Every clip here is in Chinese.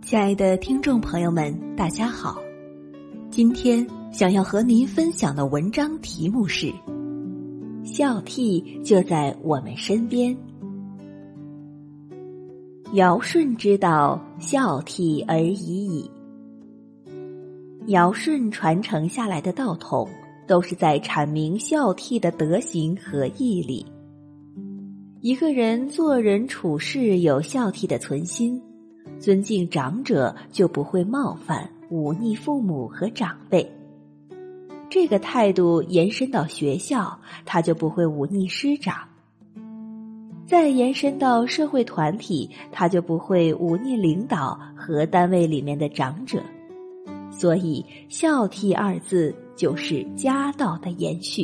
亲爱的听众朋友们，大家好。今天想要和您分享的文章题目是孝悌就在我们身边。尧舜之道，孝悌而已矣。尧舜传承下来的道统，都是在阐明孝悌的德行和义理。一个人做人处事有孝悌的存心，尊敬长者就不会冒犯、忤逆父母和长辈。这个态度延伸到学校，他就不会忤逆师长；再延伸到社会团体，他就不会忤逆领导和单位里面的长者。所以孝悌二字就是家道的延续。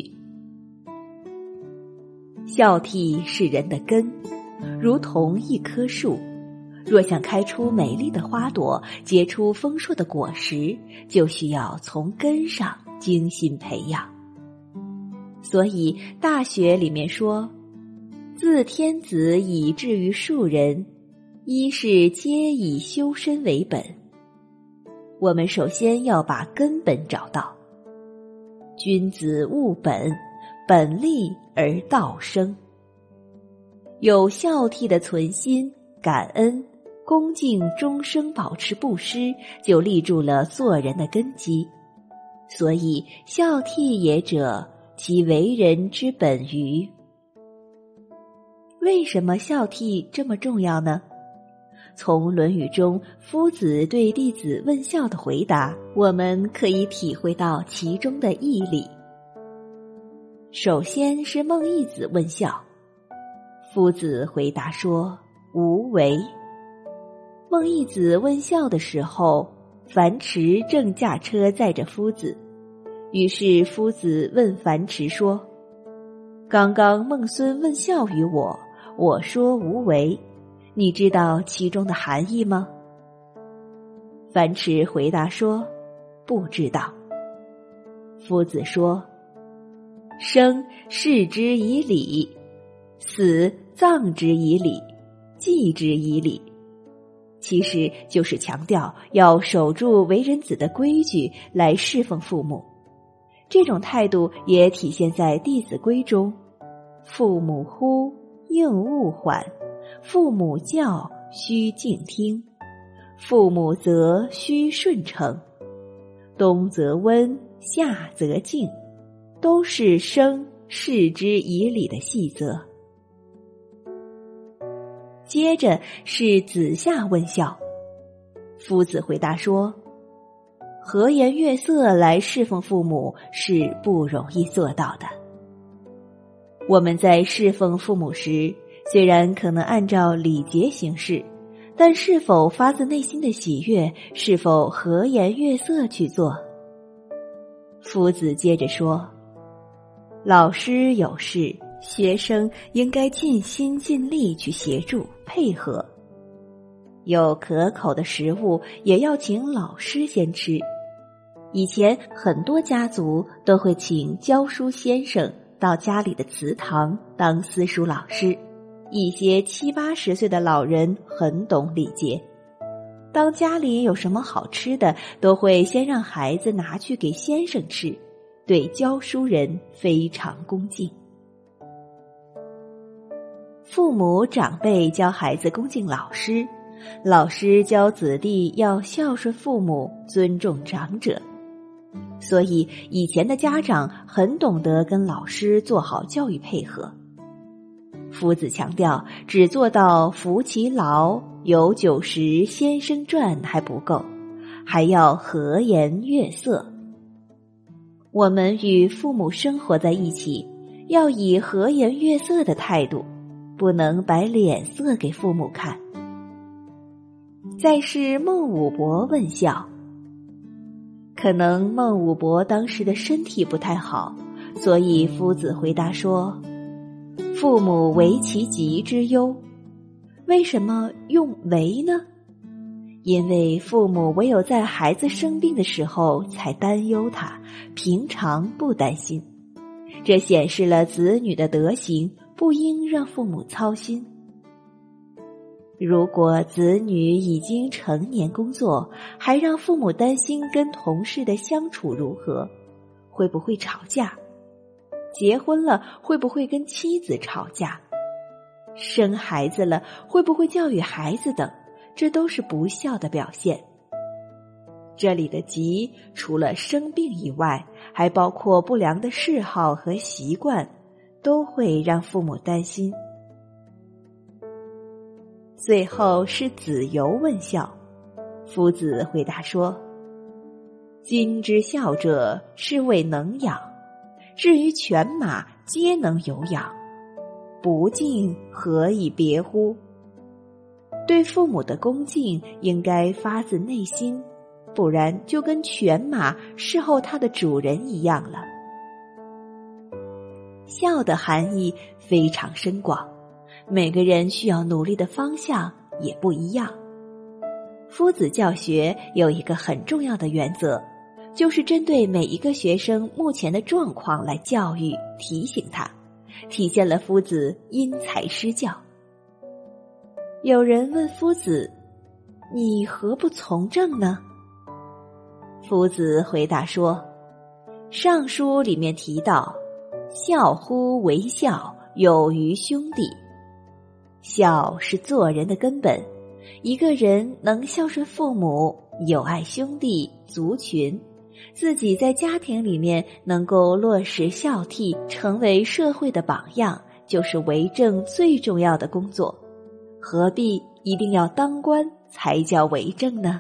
孝悌是人的根，如同一棵树，若想开出美丽的花朵，结出丰硕的果实，就需要从根上精心培养。所以《大学》里面说，自天子以至于庶人，一是皆以修身为本。我们首先要把根本找到。君子务本，本立而道生。有孝悌的存心、感恩、恭敬终生保持不失，就立住了做人的根基。所以孝悌也者，其为人之本于。为什么孝悌这么重要呢？从《论语》中夫子对弟子问孝的回答，我们可以体会到其中的义理。首先是孟懿子问孝，夫子回答说：无为。孟懿子问孝的时候，樊迟正驾车载着夫子，于是夫子问樊迟说：刚刚孟孙问孝于我，我说无为，你知道其中的含义吗？樊迟回答说：不知道。夫子说：生视之以礼，死葬之以礼，祭之以礼。其实就是强调要守住为人子的规矩来侍奉父母。这种态度也体现在《弟子规》中，父母呼，应勿缓；父母教，须敬听；父母责，须顺承；冬则温，夏则静，都是生视之以礼的细则。接着是子夏问孝，夫子回答说：和颜悦色来侍奉父母是不容易做到的。我们在侍奉父母时，虽然可能按照礼节行事，但是否发自内心的喜悦，是否和颜悦色去做？夫子接着说：老师有事，学生应该尽心尽力去协助配合。有可口的食物也要请老师先吃。以前很多家族都会请教书先生到家里的祠堂当私塾老师，一些70、80岁的老人很懂礼节，当家里有什么好吃的，都会先让孩子拿去给先生吃，对教书人非常恭敬。父母长辈教孩子恭敬老师，老师教子弟要孝顺父母，尊重长者。所以以前的家长很懂得跟老师做好教育配合。夫子强调，只做到扶其劳，有酒食先生传还不够，还要和颜悦色。我们与父母生活在一起，要以和颜悦色的态度，不能摆脸色给父母看。再是孟武伯问孝，可能孟武伯当时的身体不太好，所以夫子回答说：父母为其疾之忧。为什么用为呢？因为父母唯有在孩子生病的时候才担忧他，平常不担心。这显示了子女的德行，不应让父母操心。 如果子女已经成年工作，还让父母担心跟同事的相处如何，会不会吵架？结婚了会不会跟妻子吵架？生孩子了会不会教育孩子等，这都是不孝的表现。这里的疾除了生病以外，还包括不良的嗜好和习惯，都会让父母担心。最后是子游问孝，夫子回答说：今之孝者，是谓能养，至于犬马，皆能有养，不敬何以别乎？对父母的恭敬应该发自内心，不然就跟犬马侍候它的主人一样了。孝的含义非常深广，每个人需要努力的方向也不一样。夫子教学有一个很重要的原则，就是针对每一个学生目前的状况来教育提醒他，体现了夫子因材施教。有人问夫子：你何不从政呢？夫子回答说：上书里面提到，孝乎为孝，有于兄弟。孝是做人的根本，一个人能孝顺父母，友爱兄弟族群，自己在家庭里面能够落实孝悌，成为社会的榜样，就是为政最重要的工作，何必一定要当官才叫为政呢？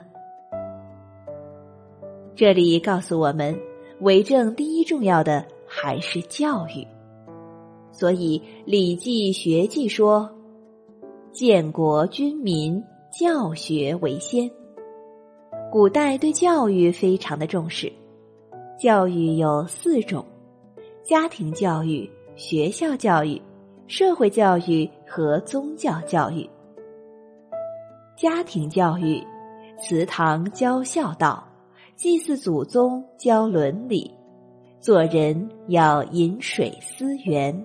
这里告诉我们，为政第一重要的还是教育。所以《礼记·学记》说：建国君民，教学为先。古代对教育非常的重视，教育有4种：家庭教育、学校教育、社会教育和宗教教育。家庭教育，祠堂教孝道，祭祀祖宗教伦理，做人要饮水思源。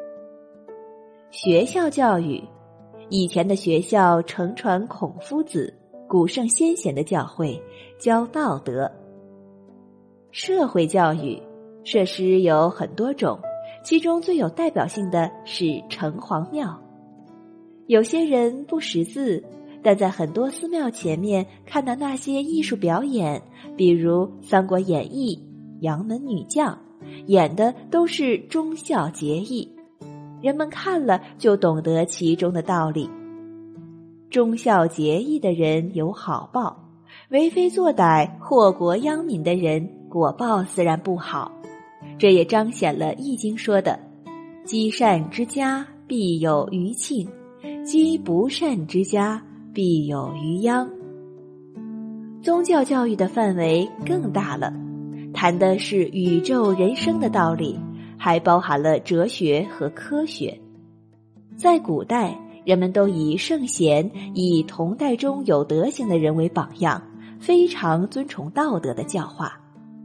学校教育，以前的学校承传孔夫子、古圣先贤的教诲，教道德。社会教育，设施有很多种，其中最有代表性的是城隍庙。有些人不识字，但在很多寺庙前面看到那些艺术表演，比如《三国演义》、杨门女将，演的都是忠孝节义，人们看了就懂得其中的道理。忠孝节义的人有好报，为非作歹、祸国殃民的人果报自然不好。这也彰显了《易经》说的：积善之家，必有余庆；积不善之家，必有余殃。宗教教育的范围更大了，谈的是宇宙人生的道理，还包含了哲学和科学。在古代，人们都以圣贤、以同代中有德行的人为榜样，非常尊崇道德的教化。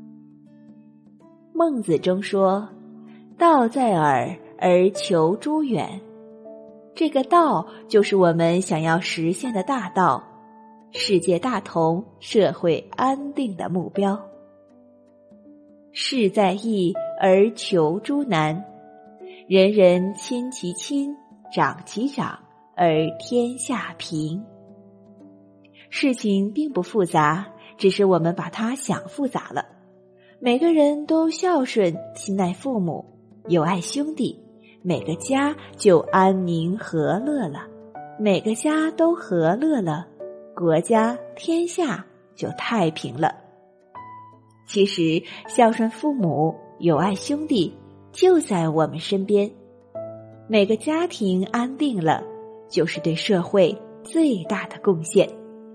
孟子中说：道在耳，而求诸远。这个道就是我们想要实现的大道，世界大同、社会安定的目标。事在易而求诸难，人人亲其亲，长其长，而天下平。事情并不复杂，只是我们把它想复杂了。每个人都孝顺、亲爱父母、友爱兄弟，每个家就安宁和乐了。每个家都和乐了，国家天下就太平了。其实孝顺父母、友爱兄弟就在我们身边，每个家庭安定了，就是对社会最大的贡献。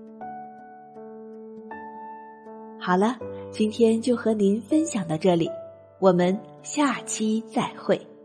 好了，今天就和您分享到这里，我们下期再会。